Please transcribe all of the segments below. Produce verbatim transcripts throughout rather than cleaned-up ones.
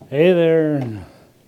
Hey there.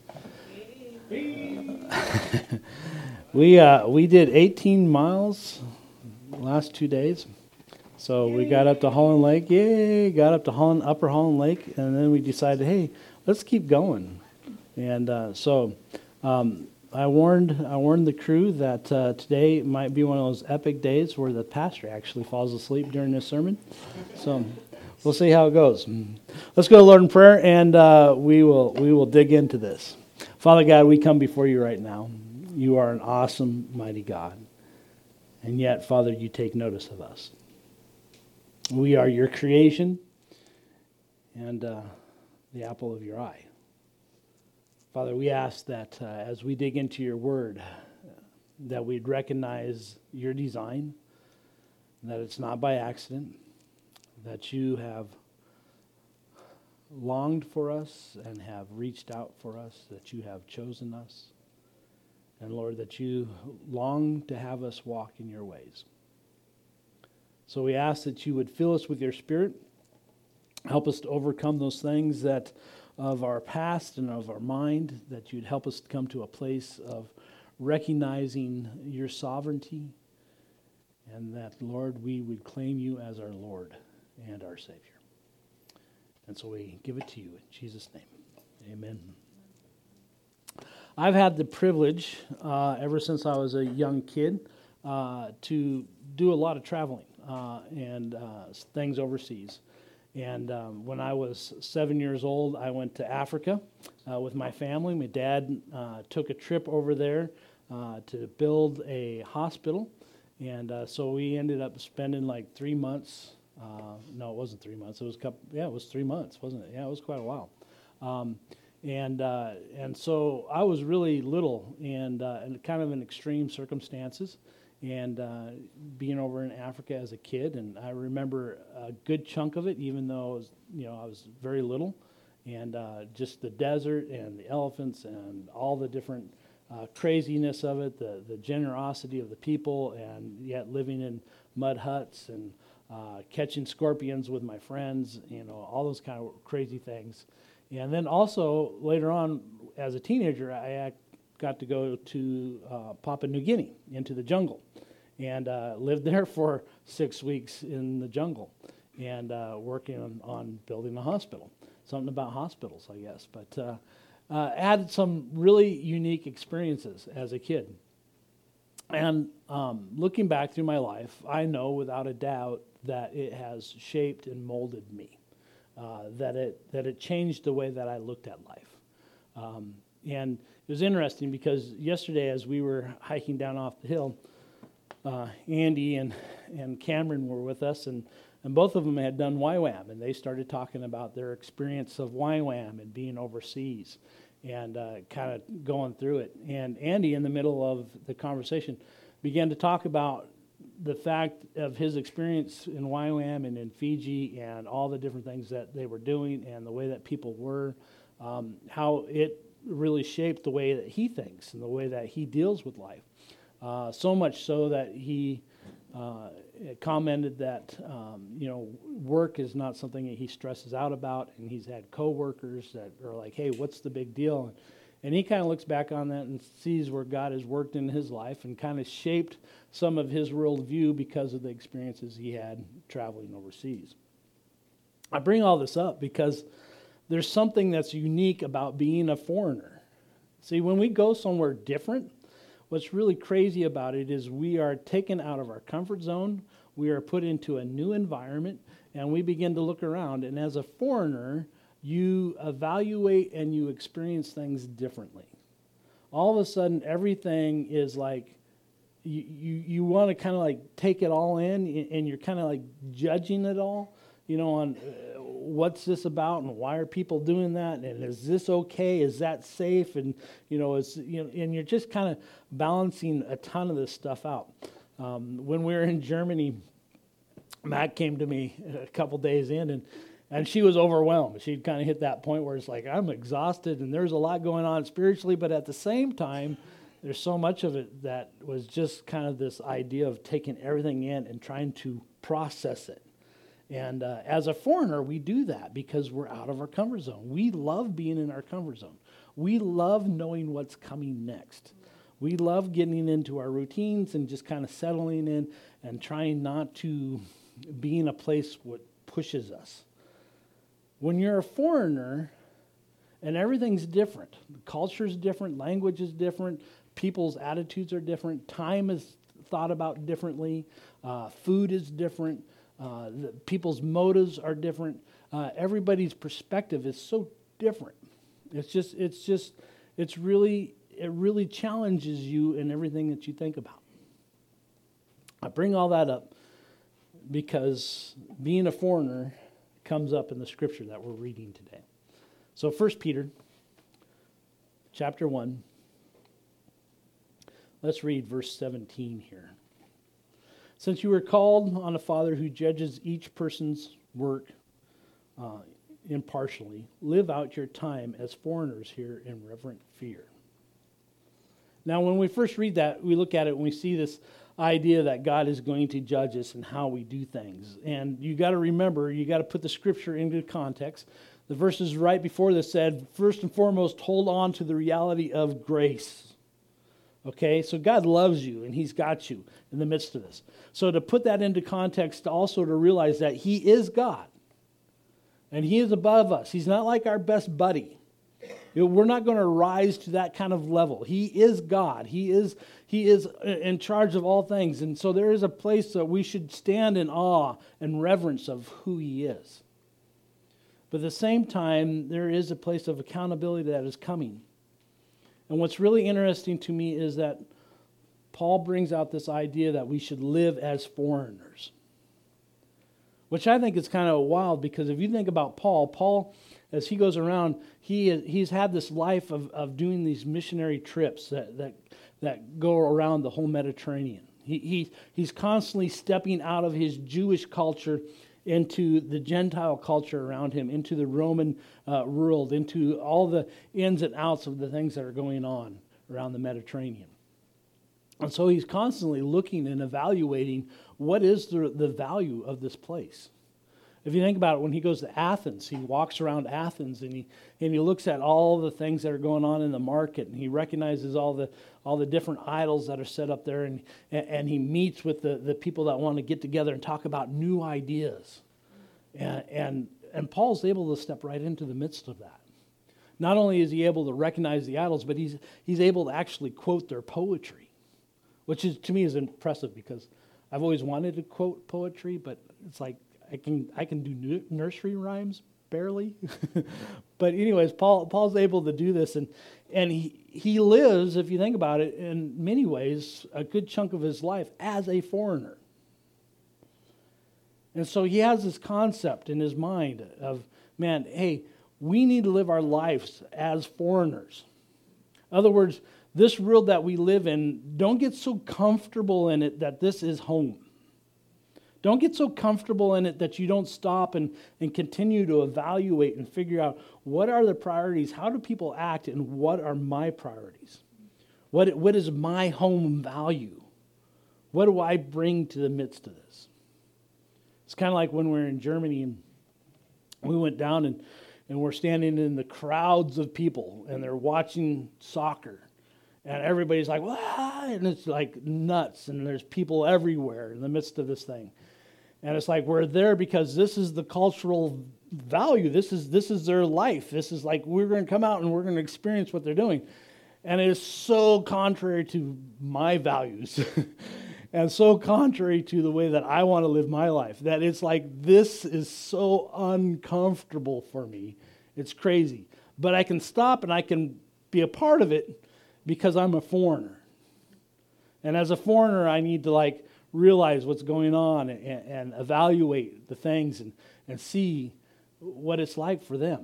we uh, we did eighteen miles last two days. So we got up to Holland Lake. Yay! Got up to Holland, Upper Holland Lake, and then we decided, hey, let's keep going. And uh, so um, I warned I warned the crew that uh, today might be one of those epic days where the pastor actually falls asleep during his sermon. So we'll see how it goes. Let's go to the Lord in prayer, and uh, we will we will dig into this. Father God, we come before you right now. You are an awesome, mighty God. And yet, Father, you take notice of us. We are your creation and uh, the apple of your eye. Father, we ask that uh, as we dig into your word, that we'd recognize your design, that it's not by accident, that you have longed for us and have reached out for us, that you have chosen us. And Lord, that you long to have us walk in your ways. So we ask that you would fill us with your Spirit, help us to overcome those things that of our past and of our mind, that you'd help us to come to a place of recognizing your sovereignty, and that, Lord, we would claim you as our Lord and our Savior. And so we give it to you in Jesus' name. Amen. I've had the privilege, uh, ever since I was a young kid, uh, to do a lot of traveling uh, and uh, things overseas. And um, when I was seven years old, I went to Africa uh, with my family. My dad uh, took a trip over there uh, to build a hospital. And uh, so we ended up spending like three months. Uh, no, it wasn't three months. It was a couple. Yeah, it was three months, wasn't it? Yeah, it was quite a while. Um, and uh, and so I was really little and, uh, and kind of in extreme circumstances. And uh, being over in Africa as a kid, and I remember a good chunk of it, even though I was, you know I was very little, and uh, just the desert and the elephants and all the different uh, craziness of it, the the generosity of the people, and yet living in mud huts and uh, catching scorpions with my friends, you know, all those kind of crazy things. And then also later on, as a teenager, I act, got to go to uh, Papua New Guinea, into the jungle, and uh, lived there for six weeks in the jungle, and uh, working on, on building a hospital. Something about hospitals, I guess, but uh, uh, had some really unique experiences as a kid. And um, looking back through my life, I know without a doubt that it has shaped and molded me, uh, that it that it changed the way that I looked at life. Um, and it was interesting because yesterday as we were hiking down off the hill, uh, Andy and, and Cameron were with us, and, and both of them had done Y WAM, and they started talking about their experience of Y WAM and being overseas and uh, kind of going through it. And Andy, in the middle of the conversation, began to talk about the fact of his experience in Y WAM and in Fiji and all the different things that they were doing and the way that people were, um, how it really shaped the way that he thinks and the way that he deals with life. Uh, so much so that he uh, commented that um, you know work is not something that he stresses out about, and he's had coworkers that are like, "Hey, what's the big deal?" And, and he kind of looks back on that and sees where God has worked in his life and kind of shaped some of his worldview because of the experiences he had traveling overseas. I bring all this up because there's something that's unique about being a foreigner. See, when we go somewhere different, what's really crazy about it is we are taken out of our comfort zone, we are put into a new environment, and we begin to look around. And as a foreigner, you evaluate and you experience things differently. All of a sudden, everything is like, you, you, you want to kind of like take it all in, and you're kind of like judging it all, you know, on uh, what's this about and why are people doing that, and is this okay, is that safe, and you know, it's, you know, and you're just kind of balancing a ton of this stuff out. Um, when we were in Germany, Matt came to me a couple days in, and and she was overwhelmed. She'd kind of hit that point where it's like, I'm exhausted, and there's a lot going on spiritually, but at the same time, there's so much of it that was just kind of this idea of taking everything in and trying to process it. And uh, as a foreigner, we do that because we're out of our comfort zone. We love being in our comfort zone. We love knowing what's coming next. We love getting into our routines and just kind of settling in and trying not to be in a place what pushes us. When you're a foreigner and everything's different, the culture is different, language is different, people's attitudes are different, time is thought about differently, uh, food is different, uh, the, people's motives are different. Uh, everybody's perspective is so different. It's just, it's just, it's really, it really challenges you in everything that you think about. I bring all that up because being a foreigner comes up in the scripture that we're reading today. So First Peter chapter one, let's read verse seventeen here. Since you were called on a Father who judges each person's work uh, impartially, live out your time as foreigners here in reverent fear. Now, when we first read that, we look at it and we see this idea that God is going to judge us and how we do things. And you got to remember, you got to put the scripture into context. The verses right before this said, first and foremost, hold on to the reality of grace. Okay, so God loves you and he's got you in the midst of this. So to put that into context, also to realize that he is God and he is above us. He's not like our best buddy. You know, we're not going to rise to that kind of level. He is God. He is, he is in charge of all things. And so there is a place that we should stand in awe and reverence of who he is. But at the same time, there is a place of accountability that is coming. And what's really interesting to me is that Paul brings out this idea that we should live as foreigners, which I think is kind of wild because if you think about Paul, Paul, as he goes around, he he's had this life of, of doing these missionary trips that, that that go around the whole Mediterranean. He, he he's constantly stepping out of his Jewish culture into the Gentile culture around him, into the Roman uh, world, into all the ins and outs of the things that are going on around the Mediterranean. And so he's constantly looking and evaluating what is the, the value of this place. If you think about it, when he goes to Athens, he walks around Athens and he and he looks at all the things that are going on in the market, and he recognizes all the all the different idols that are set up there, and and he meets with the, the people that want to get together and talk about new ideas. And, and and Paul's able to step right into the midst of that. Not only is he able to recognize the idols, but he's he's able to actually quote their poetry, which is to me is impressive because I've always wanted to quote poetry, but it's like I can I can do nursery rhymes barely, but anyways, Paul Paul's able to do this, and and he he lives, if you think about it, in many ways a good chunk of his life as a foreigner, and so he has this concept in his mind of, man, hey, we need to live our lives as foreigners. In other words, this world that we live in, don't get so comfortable in it that this is home. Don't get so comfortable in it that you don't stop and, and continue to evaluate and figure out what are the priorities, how do people act, and what are my priorities? What, what is my home value? What do I bring to the midst of this? It's kind of like when we were in Germany and we went down and, and we're standing in the crowds of people and they're watching soccer. And everybody's like, "Wah!" And it's like nuts, and there's people everywhere in the midst of this thing. And it's like we're there because this is the cultural value. This is this is their life. This is like we're going to come out and we're going to experience what they're doing. And it is so contrary to my values and so contrary to the way that I want to live my life that it's like this is so uncomfortable for me. It's crazy. But I can stop and I can be a part of it because I'm a foreigner. And as a foreigner, I need to like realize what's going on and, and evaluate the things and, and see what it's like for them.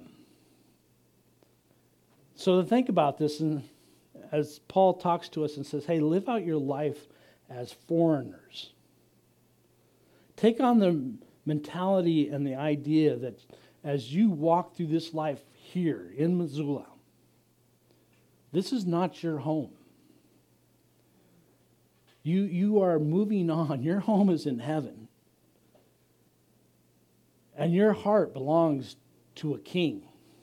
So to think about this, and as Paul talks to us and says, hey, live out your life as foreigners. Take on the mentality and the idea that as you walk through this life here in Missoula, this is not your home. You, you are moving on. Your home is in heaven. And your heart belongs to a king.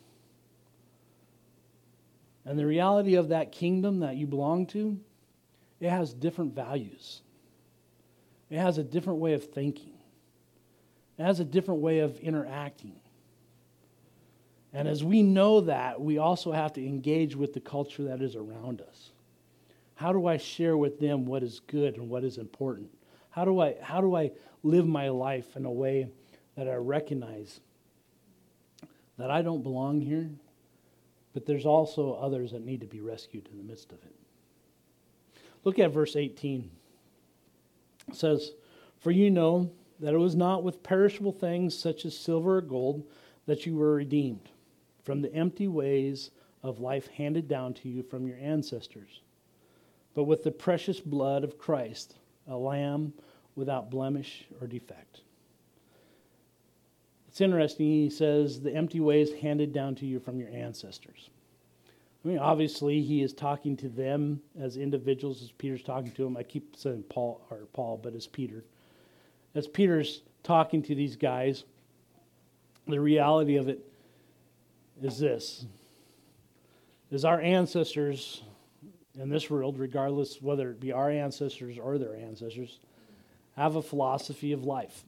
And the reality of that kingdom that you belong to, it has different values. It has a different way of thinking. It has a different way of interacting. And as we know that, we also have to engage with the culture that is around us. How do I share with them what is good and what is important? How do I, how do I live my life in a way that I recognize that I don't belong here, but there's also others that need to be rescued in the midst of it? Look at verse eighteen. It says, "For you know that it was not with perishable things such as silver or gold that you were redeemed from the empty ways of life handed down to you from your ancestors, but with the precious blood of Christ, a lamb without blemish or defect." It's interesting, he says, the empty ways handed down to you from your ancestors. I mean, obviously, he is talking to them as individuals, as Peter's talking to them. I keep saying Paul, or Paul, but it's Peter. As Peter's talking to these guys, the reality of it is this, is our ancestors in this world, regardless whether it be our ancestors or their ancestors, have a philosophy of life.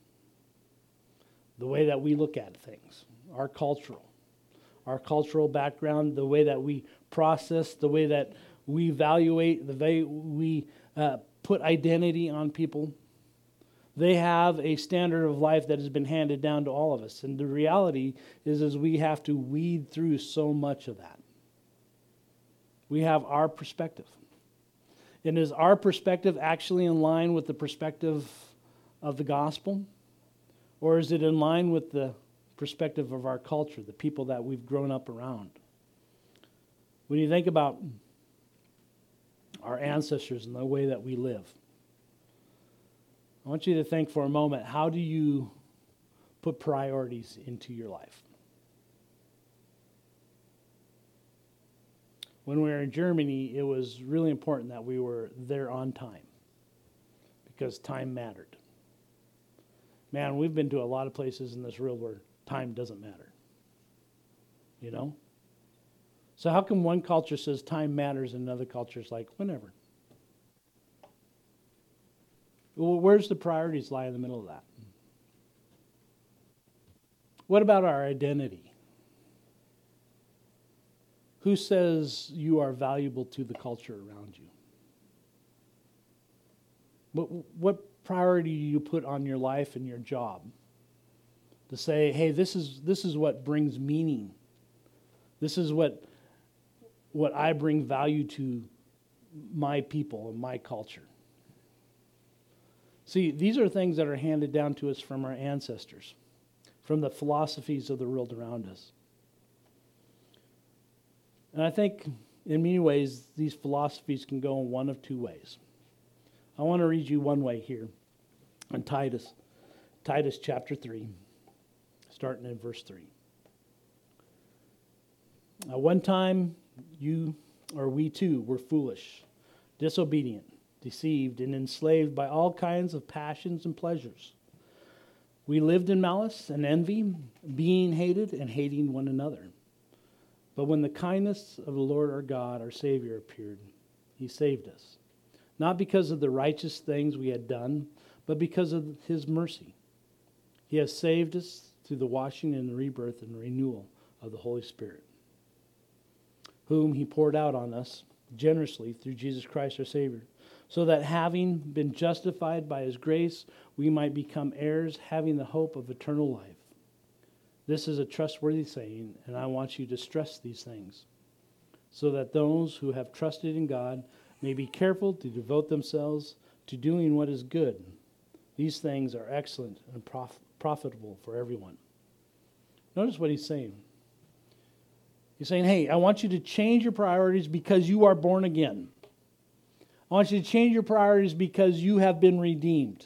The way that we look at things, our cultural, our cultural background, the way that we process, the way that we evaluate, the way we uh, put identity on people. They have a standard of life that has been handed down to all of us. And the reality is, is we have to weed through so much of that. We have our perspective. And is our perspective actually in line with the perspective of the gospel? Or is it in line with the perspective of our culture, the people that we've grown up around? When you think about our ancestors and the way that we live, I want you to think for a moment, how do you put priorities into your life? When we were in Germany, it was really important that we were there on time because time mattered. Man, we've been to a lot of places in this world where time doesn't matter. You know? So how come one culture says time matters and another culture is like, whenever? Well, where's the priorities lie in the middle of that? What about our identity? Who says you are valuable to the culture around you? What, what priority do you put on your life and your job? To say, hey, this is this is what brings meaning. This is what what I bring value to my people and my culture. See, these are things that are handed down to us from our ancestors, from the philosophies of the world around us. And I think in many ways these philosophies can go in one of two ways. I want to read you one way here in Titus, Titus chapter three, starting in verse three. At one time, you or we too were foolish, disobedient, deceived, and enslaved by all kinds of passions and pleasures. We lived in malice and envy, being hated and hating one another. But when the kindness of the Lord our God, our Savior, appeared, he saved us. Not because of the righteous things we had done, but because of his mercy. He has saved us through the washing and the rebirth and renewal of the Holy Spirit, whom he poured out on us generously through Jesus Christ our Savior, so that having been justified by his grace, we might become heirs, having the hope of eternal life. This is a trustworthy saying, and I want you to stress these things, so that those who have trusted in God may be careful to devote themselves to doing what is good. These things are excellent and prof- profitable for everyone. Notice what he's saying. He's saying, hey, I want you to change your priorities because you are born again. I want you to change your priorities because you have been redeemed.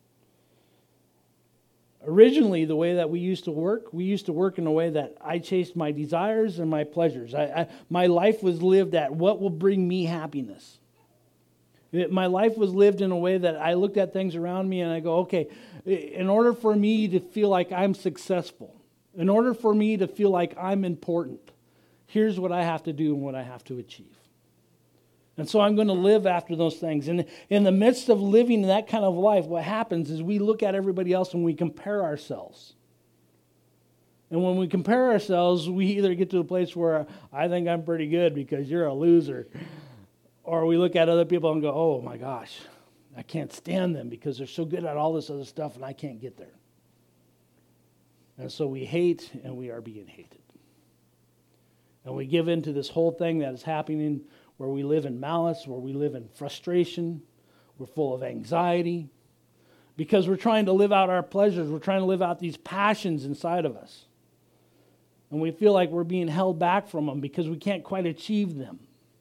Originally, the way that we used to work, we used to work in a way that I chased my desires and my pleasures. I, I, my life was lived at what will bring me happiness. It, my life was lived in a way that I looked at things around me and I go, okay, in order for me to feel like I'm successful, in order for me to feel like I'm important, here's what I have to do and what I have to achieve. And so I'm going to live after those things. And in the midst of living that kind of life, what happens is we look at everybody else and we compare ourselves. And when we compare ourselves, we either get to a place where I think I'm pretty good because you're a loser, or we look at other people and go, oh my gosh, I can't stand them because they're so good at all this other stuff and I can't get there. And so we hate and we are being hated. And we give in to this whole thing that is happening where we live in malice, where we live in frustration, we're full of anxiety, because we're trying to live out our pleasures, we're trying to live out these passions inside of us. And we feel like we're being held back from them because we can't quite achieve them.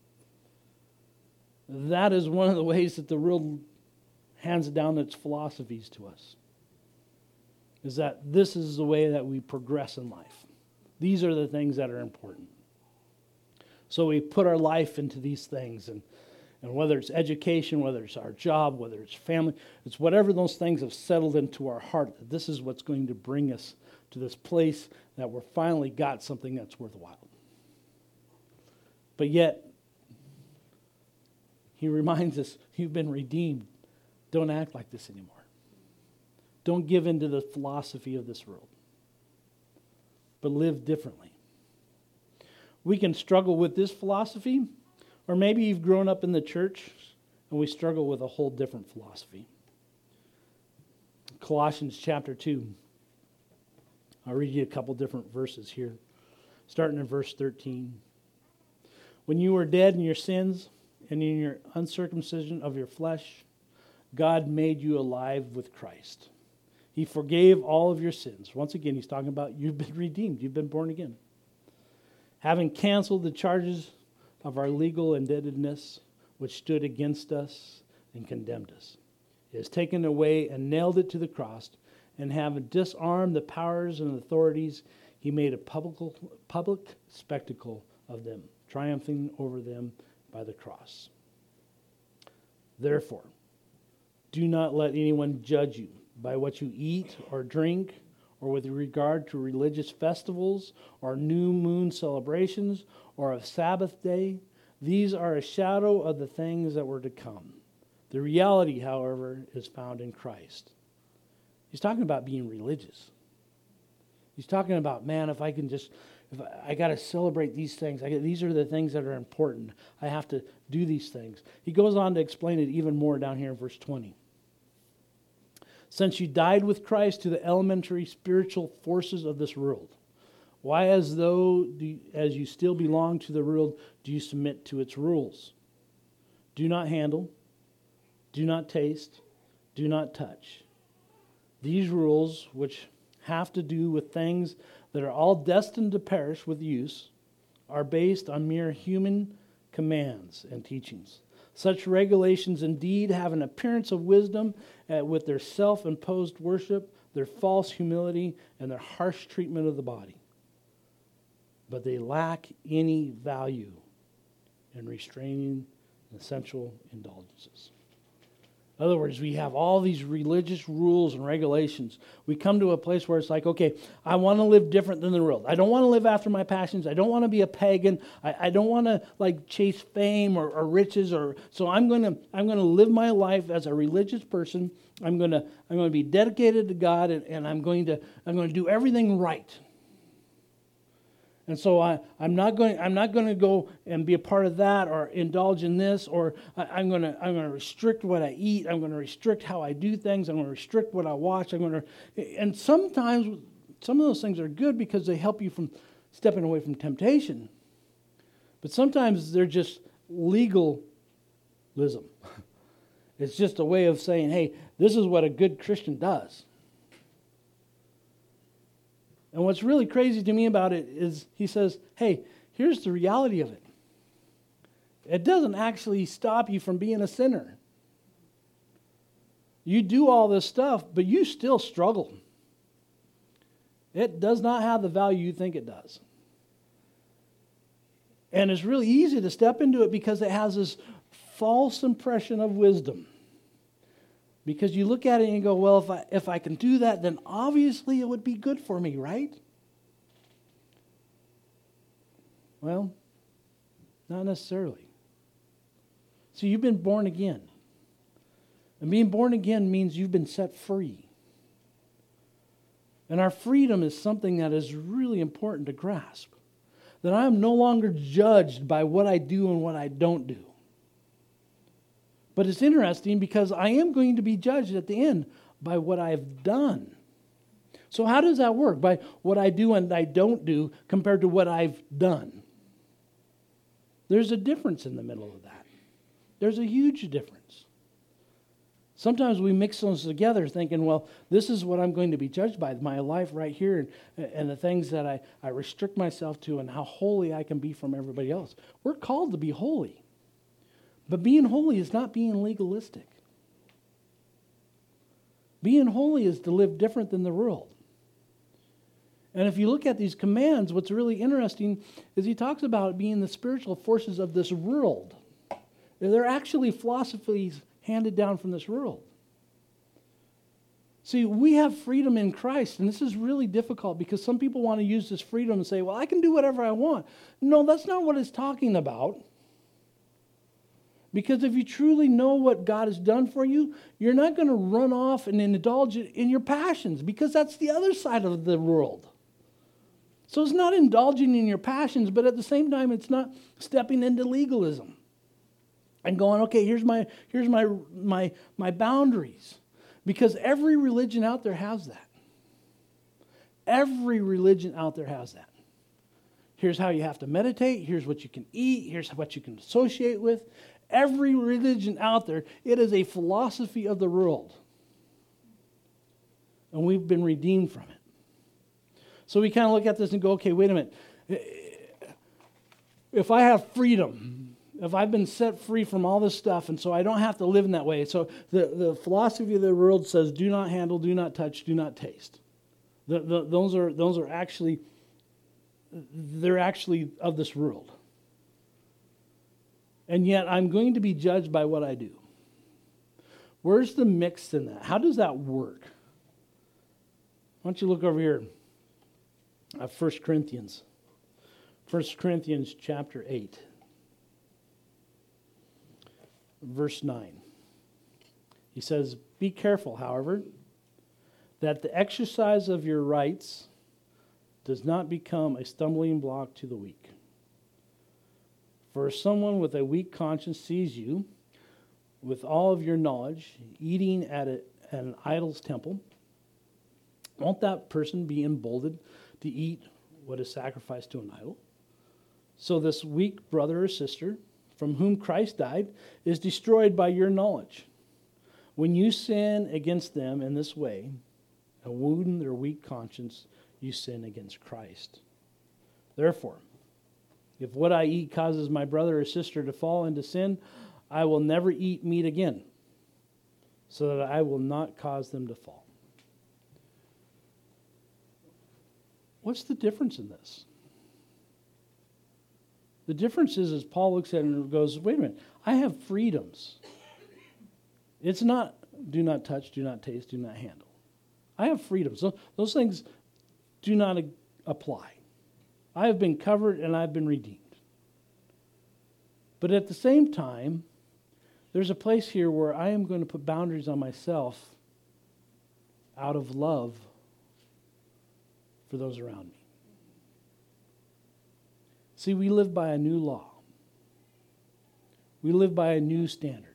That is one of the ways that the world hands down its philosophies to us, is that this is the way that we progress in life. These are the things that are important. So we put our life into these things, and, and whether it's education, whether it's our job, whether it's family, it's whatever those things have settled into our heart, that this is what's going to bring us to this place that we're finally got something that's worthwhile. But yet, he reminds us, you've been redeemed. Don't act like this anymore. Don't give in to the philosophy of this world, but live differently. We can struggle with this philosophy, or maybe you've grown up in the church and we struggle with a whole different philosophy. Colossians chapter two. I'll read you a couple different verses here, starting in verse thirteen. When you were dead in your sins and in your uncircumcision of your flesh, God made you alive with Christ. He forgave all of your sins. Once again, he's talking about you've been redeemed, you've been born again. Having canceled the charges of our legal indebtedness, which stood against us and condemned us. He has taken away and nailed it to the cross, and having disarmed the powers and authorities, he made a public, public spectacle of them, triumphing over them by the cross. Therefore, do not let anyone judge you by what you eat or drink, or with regard to religious festivals, or new moon celebrations, or a Sabbath day. These are a shadow of the things that were to come. The reality, however, is found in Christ. He's talking about being religious. He's talking about, man, if I can just, if I, I got to celebrate these things. I get, these are the things that are important. I have to do these things. He goes on to explain it even more down here in verse twenty. Since you died with Christ to the elementary spiritual forces of this world, why, as though do, as you still belong to the world, do you submit to its rules? Do not handle, do not taste, do not touch. These rules, which have to do with things that are all destined to perish with use, are based on mere human commands and teachings. Such regulations indeed have an appearance of wisdom uh, with their self-imposed worship, their false humility, and their harsh treatment of the body. But they lack any value in restraining essential indulgences. In other words, we have all these religious rules and regulations. We come to a place where it's like, okay, I want to live different than the world. I don't want to live after my passions. I don't want to be a pagan. I, I don't want to like chase fame or, or riches, or so I'm going to I'm going to live my life as a religious person. I'm going to I'm going to be dedicated to God, and, and I'm going to I'm going to do everything right. And so I, I'm not going. I'm not going to go and be a part of that, or indulge in this, or I, I'm going to. I'm going to restrict what I eat. I'm going to restrict how I do things. I'm going to restrict what I watch. I'm going to. And sometimes some of those things are good because they help you from stepping away from temptation. But sometimes they're just legalism. It's just a way of saying, "Hey, this is what a good Christian does." And what's really crazy to me about it is he says, hey, here's the reality of it. It doesn't actually stop you from being a sinner. You do all this stuff, but you still struggle. It does not have the value you think it does. And it's really easy to step into it because it has this false impression of wisdom. Because you look at it and you go, well, if I, if I can do that, then obviously it would be good for me, right? Well, not necessarily. So you've been born again. And being born again means you've been set free. And our freedom is something that is really important to grasp. That I am no longer judged by what I do and what I don't do. But it's interesting because I am going to be judged at the end by what I've done. So how does that work? By what I do and I don't do compared to what I've done. There's a difference in the middle of that. There's a huge difference. Sometimes we mix those together thinking, well, this is what I'm going to be judged by, my life right here and, and the things that I, I restrict myself to and how holy I can be from everybody else. We're called to be holy. But being holy is not being legalistic. Being holy is to live different than the world. And if you look at these commands, what's really interesting is he talks about being the spiritual forces of this world. They're actually philosophies handed down from this world. See, we have freedom in Christ, and this is really difficult because some people want to use this freedom and say, well, I can do whatever I want. No, that's not what it's talking about. Because if you truly know what God has done for you, you're not going to run off and indulge in your passions because that's the other side of the world. So it's not indulging in your passions, but at the same time, it's not stepping into legalism and going, okay, here's my here's my my my boundaries. Because every religion out there has that. Every religion out there has that. Here's how you have to meditate. Here's what you can eat. Here's what you can associate with. Every religion out there, it is a philosophy of the world. And we've been redeemed from it. So we kind of look at this and go, okay, wait a minute. If I have freedom, if I've been set free from all this stuff, and so I don't have to live in that way. So the, the philosophy of the world says, do not handle, do not touch, do not taste. The, the, those are those are actually, they're actually of this world. And yet I'm going to be judged by what I do. Where's the mix in that? How does that work? Why don't you look over here at First Corinthians. First Corinthians chapter eight. Verse nine. He says, be careful, however, that the exercise of your rights does not become a stumbling block to the weak. For if someone with a weak conscience sees you, with all of your knowledge, eating at, a, at an idol's temple, won't that person be emboldened to eat what is sacrificed to an idol? So this weak brother or sister, from whom Christ died, is destroyed by your knowledge. When you sin against them in this way, and wound their weak conscience, you sin against Christ. Therefore, if what I eat causes my brother or sister to fall into sin, I will never eat meat again, so that I will not cause them to fall. What's the difference in this? The difference is, as Paul looks at it and goes, wait a minute, I have freedoms. It's not do not touch, do not taste, do not handle. I have freedoms. So those things do not apply. I have been covered and I've been redeemed. But at the same time, there's a place here where I am going to put boundaries on myself out of love for those around me. See, we live by a new law. We live by a new standard.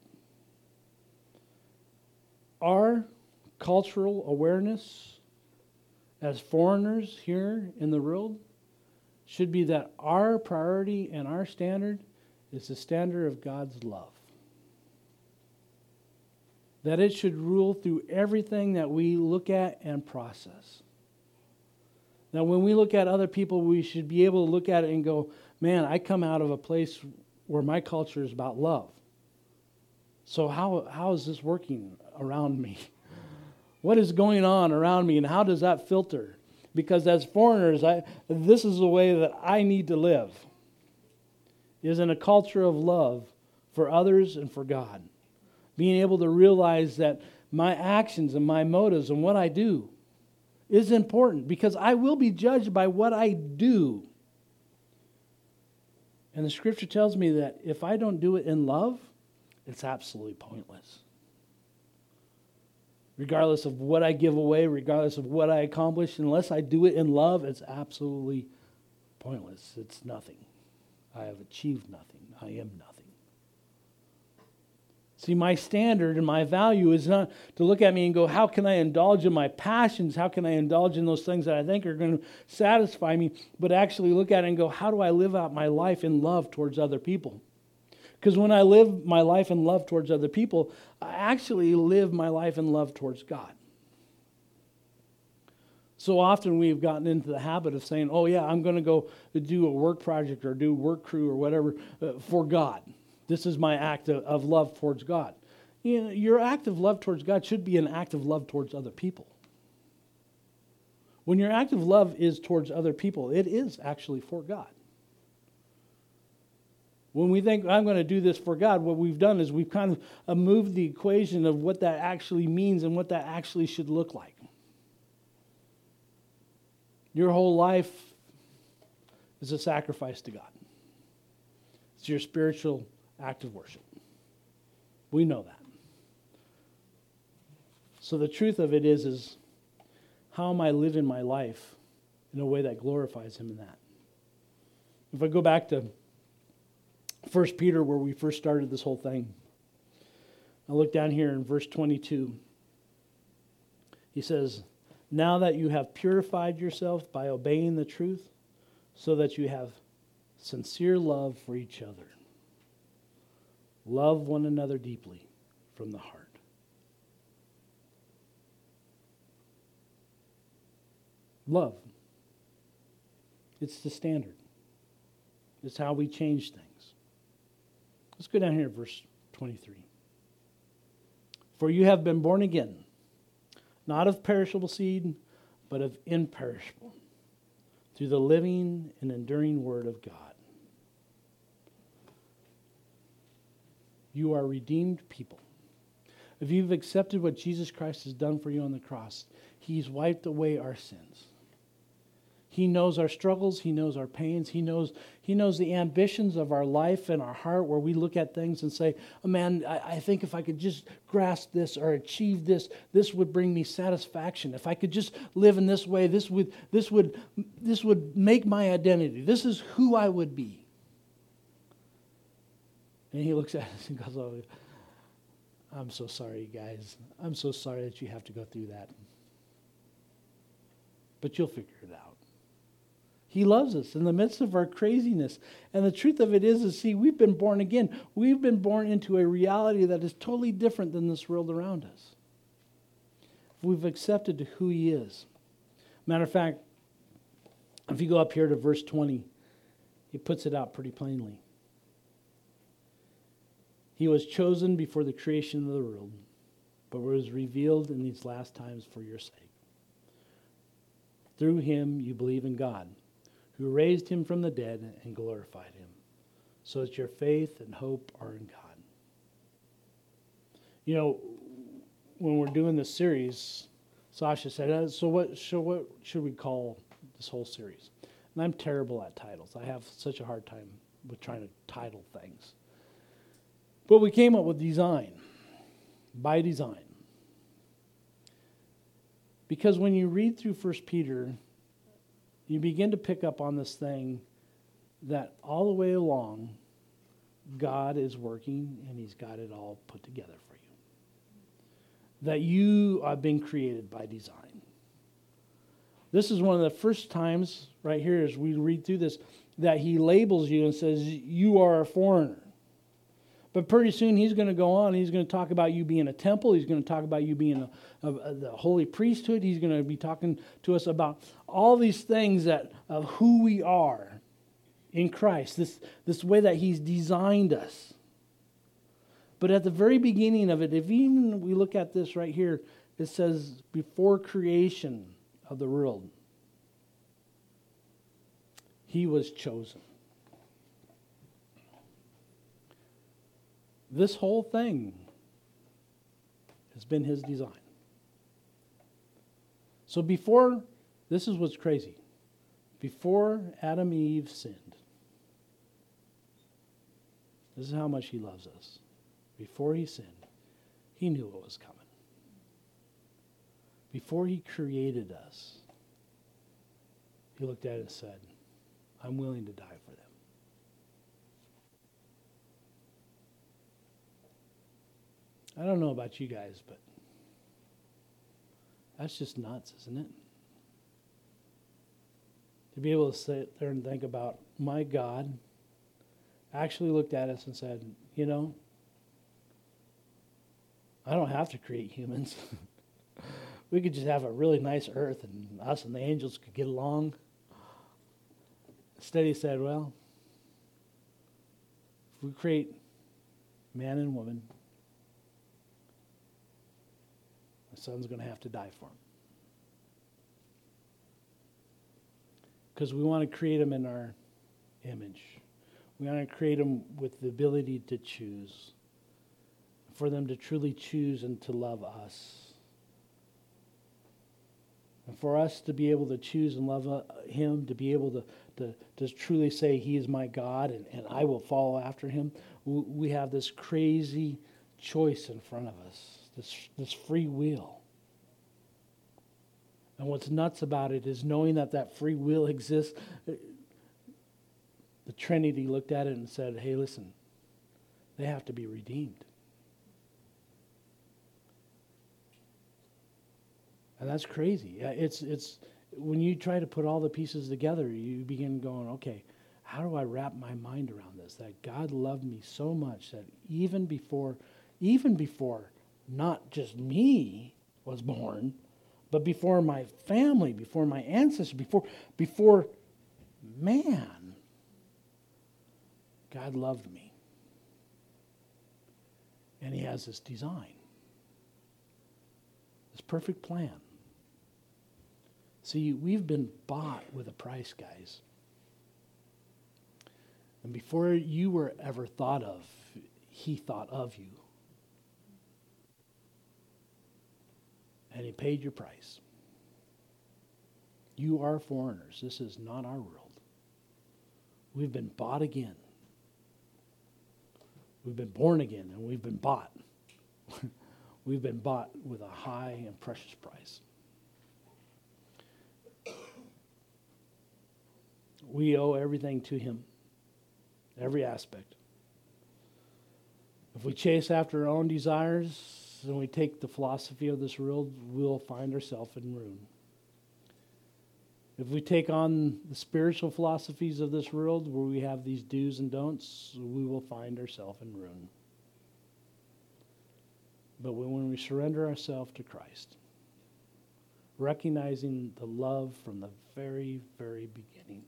Our cultural awareness as foreigners here in the world should be that our priority and our standard is the standard of God's love. That it should rule through everything that we look at and process. Now, when we look at other people, we should be able to look at it and go, man, I come out of a place where my culture is about love. So how how is this working around me? What is going on around me, and how does that filter? Because as foreigners, I, this is the way that I need to live, is in a culture of love for others and for God. Being able to realize that my actions and my motives and what I do is important because I will be judged by what I do. And the scripture tells me that if I don't do it in love, it's absolutely pointless. Regardless of what I give away, regardless of what I accomplish, unless I do it in love, it's absolutely pointless. It's nothing. I have achieved nothing. I am nothing. See, my standard and my value is not to look at me and go, how can I indulge in my passions? How can I indulge in those things that I think are going to satisfy me? But actually look at it and go, how do I live out my life in love towards other people? Because when I live my life in love towards other people, I actually live my life in love towards God. So often we've gotten into the habit of saying, oh yeah, I'm going to go do a work project or do work crew or whatever uh, for God. This is my act of, of love towards God. You know, your act of love towards God should be an act of love towards other people. When your act of love is towards other people, it is actually for God. When we think, I'm going to do this for God, what we've done is we've kind of uh, moved the equation of what that actually means and what that actually should look like. Your whole life is a sacrifice to God. It's your spiritual act of worship. We know that. So the truth of it is, is how am I living my life in a way that glorifies Him in that? If I go back to First Peter, where we first started this whole thing, I look down here in verse twenty-two. He says, now that you have purified yourself by obeying the truth, so that you have sincere love for each other. Love one another deeply from the heart. Love. It's the standard. It's how we change things. Let's go down here to verse twenty-three. For you have been born again, not of perishable seed, but of imperishable, through the living and enduring word of God. You are redeemed people. If you've accepted what Jesus Christ has done for you on the cross, He's wiped away our sins. He knows our struggles. He knows our pains. He knows, he knows the ambitions of our life and our heart, where we look at things and say, oh man, I, I think if I could just grasp this or achieve this, this would bring me satisfaction. If I could just live in this way, this would, this would, this would make my identity. This is who I would be. And He looks at us and goes, oh, I'm so sorry, guys. I'm so sorry that you have to go through that. But you'll figure it out. He loves us in the midst of our craziness. And the truth of it is, is, see, we've been born again. We've been born into a reality that is totally different than this world around us. We've accepted who He is. Matter of fact, if you go up here to verse twenty, He puts it out pretty plainly. He was chosen before the creation of the world, but was revealed in these last times for your sake. Through Him you believe in God, who raised Him from the dead and glorified Him, so that your faith and hope are in God. You know, when we're doing this series, Sasha said, uh, so what, so what should we call this whole series? And I'm terrible at titles. I have such a hard time with trying to title things. But we came up with design, by design. Because when you read through First Peter, you begin to pick up on this thing that all the way along, God is working and He's got it all put together for you. That you have been created by design. This is one of the first times right here as we read through this that He labels you and says, you are a foreigner. But pretty soon He's going to go on. He's going to talk about you being a temple. He's going to talk about you being a, a, a, the holy priesthood. He's going to be talking to us about all these things that of who we are in Christ. This, this way that He's designed us. But at the very beginning of it, if even we look at this right here, it says before creation of the world, He was chosen. This whole thing has been his design. So before, this is what's crazy. Before Adam and Eve sinned, this is how much he loves us. Before he sinned, he knew what was coming. Before he created us, he looked at it and said, I'm willing to die for them. I don't know about you guys, but that's just nuts, isn't it? To be able to sit there and think about, my God actually looked at us and said, you know, I don't have to create humans. We could just have a really nice earth and us and the angels could get along. Instead he said, well, if we create man and woman, my son's going to have to die for him. Because we want to create them in our image. We want to create them with the ability to choose. For them to truly choose and to love us. And for us to be able to choose and love uh, him, to be able to, to, to truly say he is my God and, and I will follow after him, we, we have this crazy choice in front of us, this, this free will. And what's nuts about it is knowing that that free will exists. The Trinity looked at it and said, hey, listen, they have to be redeemed. And that's crazy. It's it's when you try to put all the pieces together, you begin going, okay, how do I wrap my mind around this? That God loved me so much that even before, even before not just me was born, but before my family, before my ancestors, before before man, God loved me. And he has this design, this perfect plan. See, we've been bought with a price, guys. And before you were ever thought of, he thought of you. And he paid your price. You are foreigners. This is not our world. We've been bought again. We've been born again, and we've been bought. We've been bought with a high and precious price. We owe everything to him, every aspect. If we chase after our own desires and we take the philosophy of this world, we'll find ourselves in ruin. If we take on the spiritual philosophies of this world, where we have these do's and don'ts, we will find ourselves in ruin. But when we surrender ourselves to Christ, recognizing the love from the very, very beginning,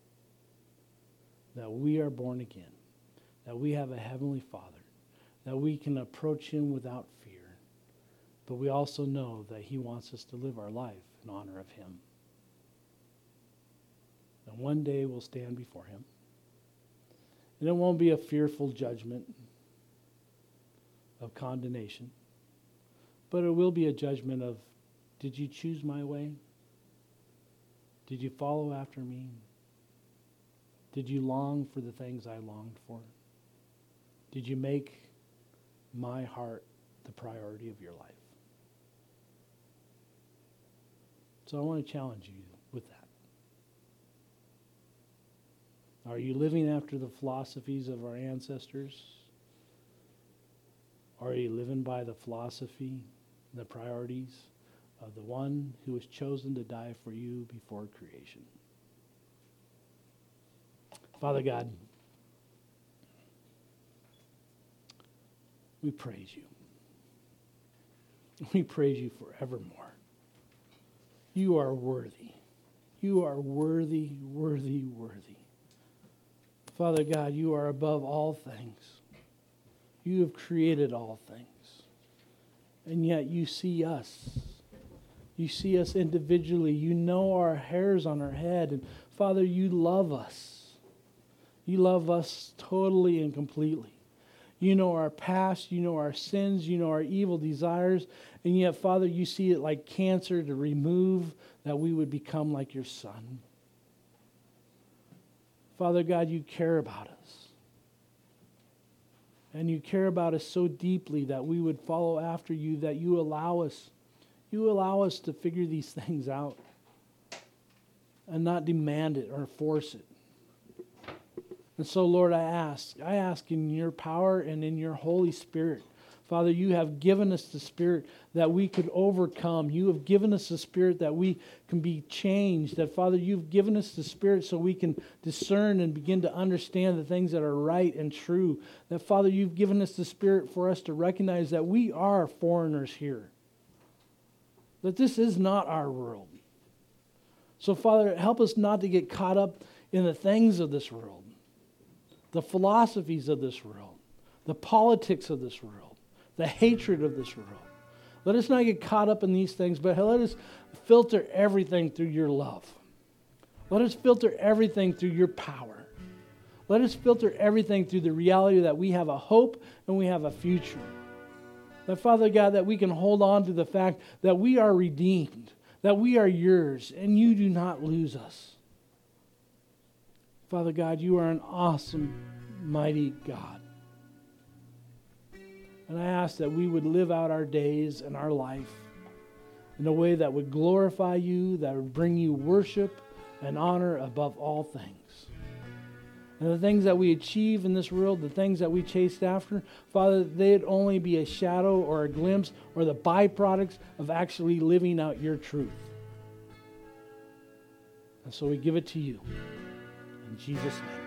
that we are born again, that we have a heavenly Father, that we can approach him without fear, but we also know that he wants us to live our life in honor of him. And one day we'll stand before him. And it won't be a fearful judgment of condemnation, but it will be a judgment of, did you choose my way? Did you follow after me? Did you long for the things I longed for? Did you make my heart the priority of your life? So I want to challenge you with that. Are you living after the philosophies of our ancestors? Or are you living by the philosophy and the priorities of the one who was chosen to die for you before creation? Father God, we praise you. We praise you forevermore. You are worthy. You are worthy, worthy, worthy. Father God, you are above all things. You have created all things. And yet you see us. You see us individually. You know our hairs on our head. And Father, you love us. You love us totally and completely. You know our past. You know our sins. You know our evil desires. And yet, Father, you see it like cancer to remove, that we would become like your Son. Father God, you care about us. And you care about us so deeply that we would follow after you, that you allow us, you allow us to figure these things out and not demand it or force it. And so, Lord, I ask, I ask in your power and in your Holy Spirit, Father, you have given us the Spirit that we could overcome. You have given us the Spirit that we can be changed. That, Father, you've given us the Spirit so we can discern and begin to understand the things that are right and true. That, Father, you've given us the Spirit for us to recognize that we are foreigners here. That this is not our world. So, Father, help us not to get caught up in the things of this world, the philosophies of this world, the politics of this world, the hatred of this world. Let us not get caught up in these things, but let us filter everything through your love. Let us filter everything through your power. Let us filter everything through the reality that we have a hope and we have a future. That, Father God, that we can hold on to the fact that we are redeemed, that we are yours, and you do not lose us. Father God, you are an awesome, mighty God. And I ask that we would live out our days and our life in a way that would glorify you, that would bring you worship and honor above all things. And the things that we achieve in this world, the things that we chase after, Father, they'd only be a shadow or a glimpse or the byproducts of actually living out your truth. And so we give it to you. In Jesus' name.